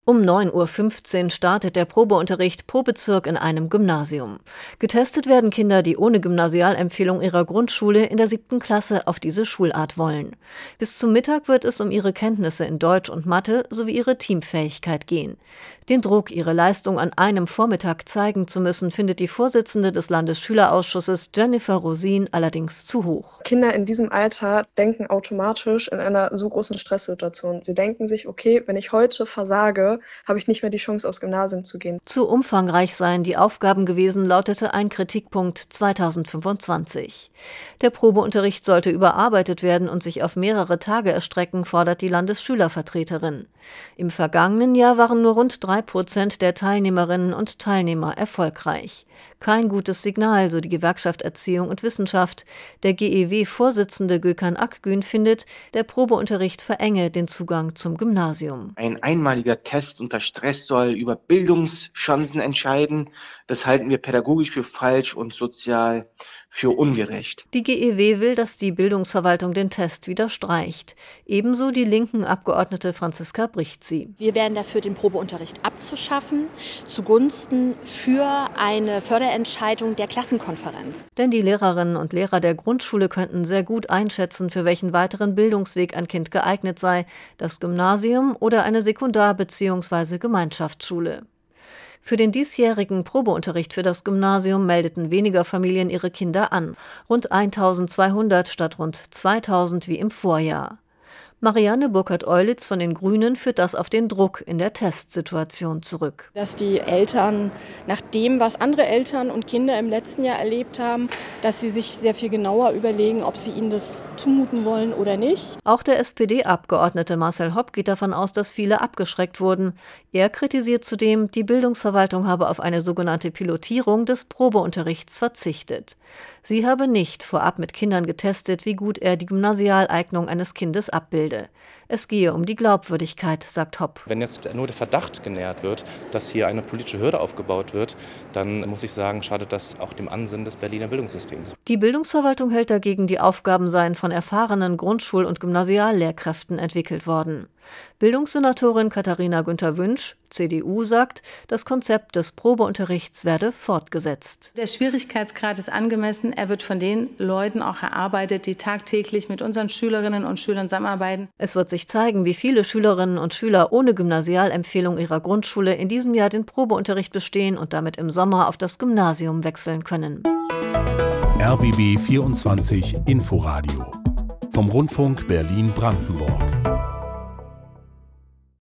Um 9:15 Uhr startet der Probeunterricht pro Bezirk in einem Gymnasium. Getestet werden Kinder, die ohne Gymnasialempfehlung ihrer Grundschule in der 7. Klasse auf diese Schulart wollen. Bis zum Mittag wird es um ihre Kenntnisse in Deutsch und Mathe sowie ihre Teamfähigkeit gehen. Den Druck, ihre Leistung an einem Vormittag zeigen zu müssen, findet die Vorsitzende des Landesschülerausschusses Jennifer Rosin allerdings zu hoch. Kinder in diesem Alter denken automatisch in einer so großen Stresssituation. Sie denken sich, okay, wenn ich heute versage, habe ich nicht mehr die Chance, aufs Gymnasium zu gehen. Zu umfangreich seien die Aufgaben gewesen, lautete ein Kritikpunkt 2025. Der Probeunterricht sollte überarbeitet werden und sich auf mehrere Tage erstrecken, fordert die Landesschülervertreterin. Im vergangenen Jahr waren nur rund 3% der Teilnehmerinnen und Teilnehmer erfolgreich. Kein gutes Signal, so die Gewerkschaft Erziehung und Wissenschaft. Der GEW-Vorsitzende Gökhan Akgün findet, der Probeunterricht verenge den Zugang zum Gymnasium. Ein einmaliger Test unter Stress soll über Bildungschancen entscheiden. Das halten wir pädagogisch für falsch und sozial für ungerecht. Die GEW will, dass die Bildungsverwaltung den Test wieder streicht. Ebenso die linken Abgeordnete Franziska Brichtsi. Wir wären dafür, den Probeunterricht abzuschaffen, zugunsten für eine Förderentscheidung der Klassenkonferenz. Denn die Lehrerinnen und Lehrer der Grundschule könnten sehr gut einschätzen, für welchen weiteren Bildungsweg ein Kind geeignet sei, das Gymnasium oder eine Sekundar- bzw. Gemeinschaftsschule. Für den diesjährigen Probeunterricht für das Gymnasium meldeten weniger Familien ihre Kinder an. Rund 1200 statt rund 2000 wie im Vorjahr. Marianne Burkhardt-Eulitz von den Grünen führt das auf den Druck in der Testsituation zurück. Dass die Eltern nach dem, was andere Eltern und Kinder im letzten Jahr erlebt haben, dass sie sich sehr viel genauer überlegen, ob sie ihnen das zumuten wollen oder nicht. Auch der SPD-Abgeordnete Marcel Hopp geht davon aus, dass viele abgeschreckt wurden. Er kritisiert zudem, die Bildungsverwaltung habe auf eine sogenannte Pilotierung des Probeunterrichts verzichtet. Sie habe nicht vorab mit Kindern getestet, wie gut er die Gymnasialeignung eines Kindes abbilde. Es gehe um die Glaubwürdigkeit, sagt Hopp. Wenn jetzt nur der Verdacht genährt wird, dass hier eine politische Hürde aufgebaut wird, dann muss ich sagen, schadet das auch dem Ansinnen des Berliner Bildungssystems. Die Bildungsverwaltung hält dagegen, die Aufgaben seien von erfahrenen Grundschul- und Gymnasiallehrkräften entwickelt worden. Bildungssenatorin Katharina Günther-Wünsch, CDU, sagt, das Konzept des Probeunterrichts werde fortgesetzt. Der Schwierigkeitsgrad ist angemessen. Er wird von den Leuten auch erarbeitet, die tagtäglich mit unseren Schülerinnen und Schülern zusammenarbeiten. Es wird sich zeigen, wie viele Schülerinnen und Schüler ohne Gymnasialempfehlung ihrer Grundschule in diesem Jahr den Probeunterricht bestehen und damit im Sommer auf das Gymnasium wechseln können. RBB 24 Inforadio vom Rundfunk Berlin-Brandenburg.